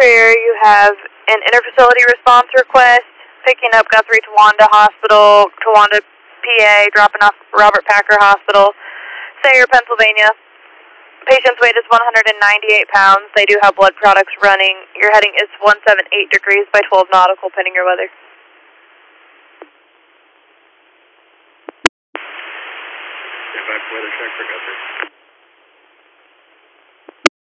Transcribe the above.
Fair, you have an interfacility response request, picking up Guthrie Towanda Hospital, Towanda, PA, dropping off Robert Packer Hospital, Sayre, Pennsylvania. Patient's weight is 198 pounds. They do have blood products running. Your heading is 178 degrees by 12 nautical, pending your weather. Stand by for weather check for Guthrie.